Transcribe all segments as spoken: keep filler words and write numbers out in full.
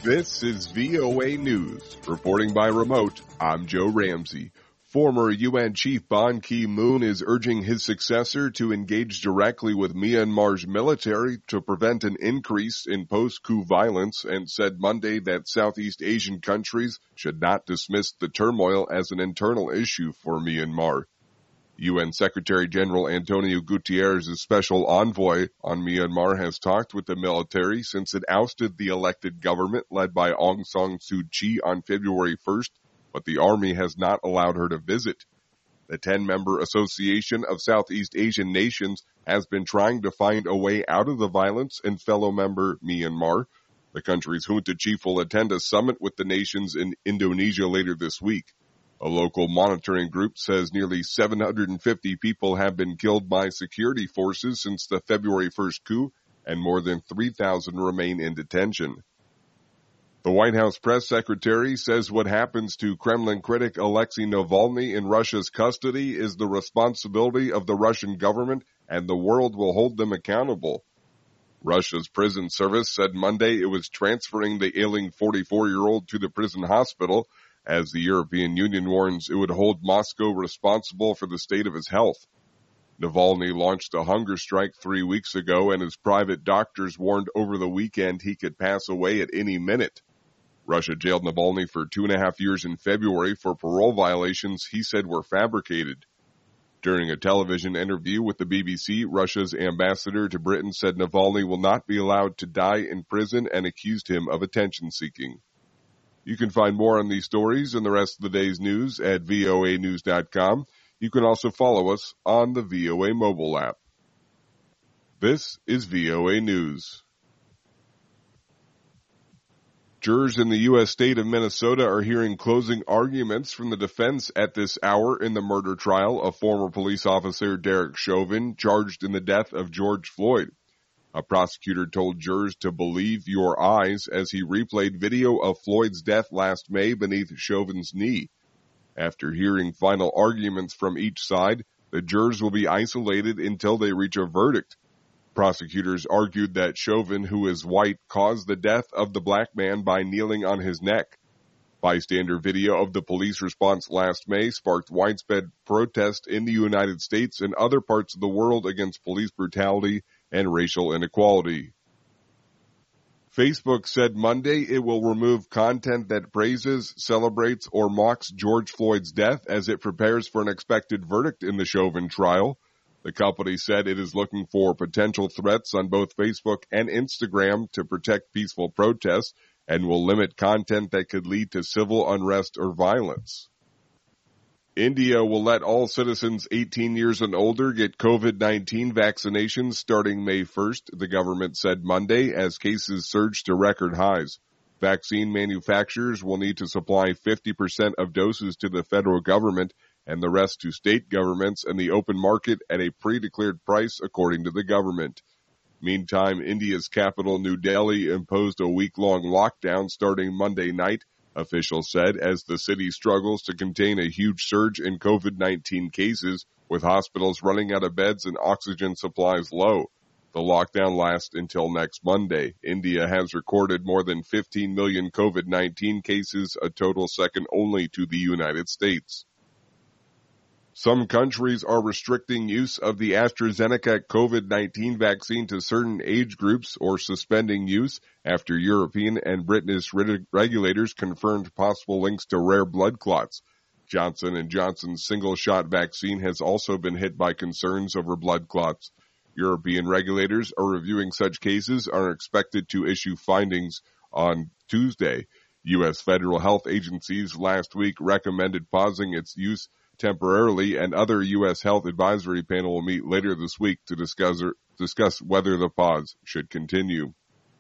This is V O A News. Reporting by remote, I'm Joe Ramsey. Former U N Chief Ban Ki-moon is urging his successor to engage directly with Myanmar's military to prevent an increase in post-coup violence and said Monday that Southeast Asian countries should not dismiss the turmoil as an internal issue for Myanmar. U N Secretary General Antonio Guterres' special envoy on Myanmar has talked with the military since it ousted the elected government led by Aung San Suu Kyi on February first, but the army has not allowed her to visit. The ten-member Association of Southeast Asian Nations has been trying to find a way out of the violence in fellow member Myanmar. The country's junta chief will attend a summit with the nations in Indonesia later this week. A local monitoring group says nearly seven hundred fifty people have been killed by security forces since the February first coup, and more than three thousand remain in detention. The White House press secretary says what happens to Kremlin critic Alexei Navalny in Russia's custody is the responsibility of the Russian government, and the world will hold them accountable. Russia's prison service said Monday it was transferring the ailing forty-four-year-old to the prison hospital, as the European Union warns it would hold Moscow responsible for the state of his health. Navalny launched a hunger strike three weeks ago, and his private doctors warned over the weekend he could pass away at any minute. Russia jailed Navalny for two and a half years in February for parole violations he said were fabricated. During a television interview with the B B C, Russia's ambassador to Britain said Navalny will not be allowed to die in prison and accused him of attention-seeking. You can find more on these stories and the rest of the day's news at V O A news dot com. You can also follow us on the V O A mobile app. This is V O A News. Jurors in the U S state of Minnesota are hearing closing arguments from the defense at this hour in the murder trial of former police officer Derek Chauvin, charged in the death of George Floyd. A prosecutor told jurors to believe your eyes as he replayed video of Floyd's death last May beneath Chauvin's knee. After hearing final arguments from each side, the jurors will be isolated until they reach a verdict. Prosecutors argued that Chauvin, who is white, caused the death of the black man by kneeling on his neck. Bystander video of the police response last May sparked widespread protest in the United States and other parts of the world against police brutality and racial inequality. Facebook said Monday it will remove content that praises, celebrates, or mocks George Floyd's death as it prepares for an expected verdict in the Chauvin trial. The company said it is looking for potential threats on both Facebook and Instagram to protect peaceful protests and will limit content that could lead to civil unrest or violence. India will let all citizens eighteen years and older get COVID nineteen vaccinations starting May first, the government said Monday, as cases surged to record highs. Vaccine manufacturers will need to supply fifty percent of doses to the federal government and the rest to state governments and the open market at a pre-declared price, according to the government. Meantime, India's capital, New Delhi, imposed a week-long lockdown starting Monday night, officials said, as the city struggles to contain a huge surge in COVID nineteen cases, with hospitals running out of beds and oxygen supplies low. The lockdown lasts until next Monday. India has recorded more than fifteen million COVID nineteen cases, a total second only to the United States. Some countries are restricting use of the AstraZeneca COVID nineteen vaccine to certain age groups or suspending use after European and British regulators confirmed possible links to rare blood clots. Johnson and Johnson's single-shot vaccine has also been hit by concerns over blood clots. European regulators are reviewing such cases and are expected to issue findings on Tuesday. U S federal health agencies last week recommended pausing its use temporarily, and other U S health advisory panel will meet later this week to discuss, discuss whether the pause should continue.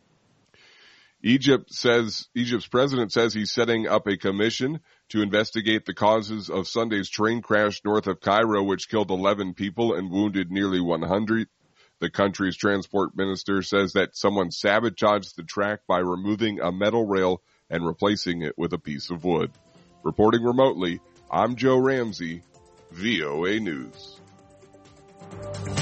Egypt says, Egypt's president says he's setting up a commission to investigate the causes of Sunday's train crash north of Cairo, which killed eleven people and wounded nearly one hundred. The country's transport minister says that someone sabotaged the track by removing a metal rail and replacing it with a piece of wood. Reporting remotely, I'm Joe Ramsey, V O A News.